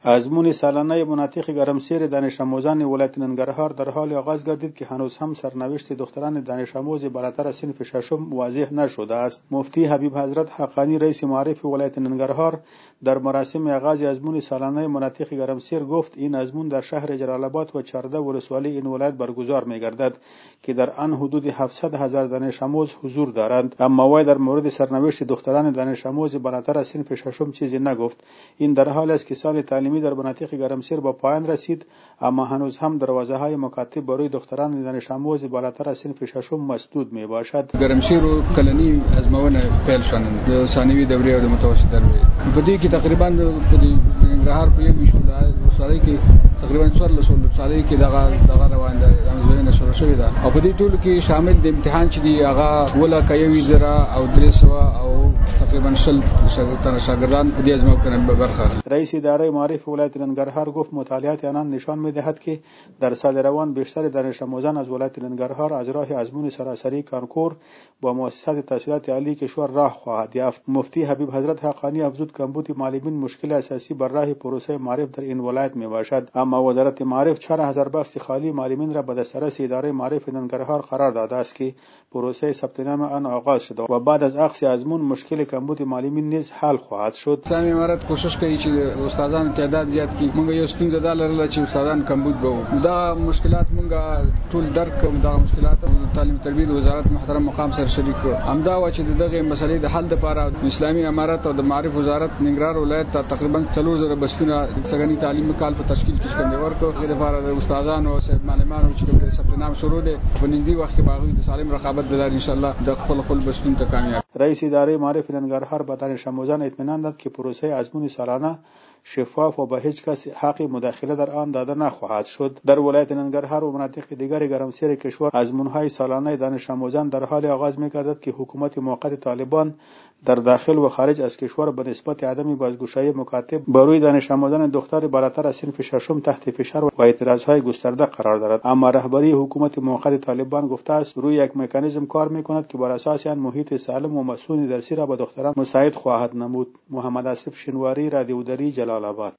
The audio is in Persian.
آزمون سالانه مناطق گرمسیر دانش آموزان ولایت ننگرهار در حال آغاز گردید که هنوز هم سرنوشت دختران دانش آموز بالاتر صنف ششم واضح نشده است. مفتی حبیب حضرت حقانی رئیس معارف ولایت ننگرهار در مراسم آغاز آزمون سالانه مناطق گرمسیر گفت این آزمون در شهر جلال آباد و 14 ولسوالی این ولایت برگزار می‌گردد که در آن حدود 700,000 دانش آموز حضور دارند. اما وی در مورد سرنوشت دختران دانش آموز بالاتر صنف ششم چیزی نگفت. این در حالی است که سال تعلیمی در مناطق گرمسیر با پایان رسید، اما هنوز هم دروازه‌های مکاتب برای دختران دانش آموز بالاتر صنف ششم مسدود میباشد. گرمسیر و کلنی ازموینه پیل شوند د ثانوي دورې او د متوسط دورې په دې کې تقریبا د ننګرهار په یو ولسوالۍ کې تقریبا 14 ولسوالۍ کې دغه روان ده ازموینه شروع شوې ده او په دې ټولو کې شامل د امتحان چې دی هغه ولکه 1000 او 300 او تقریبا 60 تن شاگردان په دې ازموینه به برخه. رئیس اداره معارف ولایت ننگرهار گفت مطالعات آنان نشان می‌دهد که در سال روان بیشتر دانش آموزان از ولایت ننگرهار از راه آزمون سراسری کانکور با مؤسسات تحصیلات عالی کشور راه خواهد یافت. مفتی حبیب حضرت حقانی افزود کمبود معلمین مشکل اساسی بر راه پروسه معارف در این ولایت میباشد، اما وزارت معارف 4000 بست خالی معلمین را به دسترس اداره معارف ننگرهار قرار داده است که پروسه ثبت نام آن آغاز شده و بعد از اخذ آزمون مشکل کمبود معلمین نیز حل خواهد شد. اسلامي امارت کوشش کوي چې استادانو تعداد زیات کړي. موږ یو ستونزه ده لرله چې استادان کمبود به دا مشکلات موږ ټول درک کوو. دا مشکلات تعلیم تربیه وزارت محترم مقام سره شریک همدا و چې دغه مسلې د حل لپاره اسلامي امارت او د معارف وزارت ننګرهار ولایت ته تقریبا 4000 بسونه سګنی تعلیم کال په تشکیل کې شکل ورکو. د لپاره د استادانو او معلمانو چې کوم ثبت نام شروع دي په نږدې وخت کې باغوي د سالم رقابت د ان شاء الله د خپل بسون ته کامیاب. رئیس اداره معارف ننگرهار به دانش آموزان اطمینان داد که پروسه آزمون سالانه شفاف و به هیچ کس حق مداخله در آن داده نخواهد شد. در ولایت ننگرهار و مناطق دیگر گرمسیر کشور آزمون‌های سالانه دانش آموزان در حال آغاز می‌گردد که حکومت موقت طالبان در داخل و خارج از کشور به نسبت عدم بازگشایی مکاتب بروی دانش آموزان دختر بالاتر از صنف ششم تحت فشار و اعتراض‌های گسترده قرار دارد. اما رهبری حکومت موقت طالبان گفته است روی یک مکانیزم کار می‌کند که بر اساس آن محیط سالم و مسئول درسی را به دختران مساعد خواهد نمود. محمد آصف شنواری، رادیو دری، جلال آباد.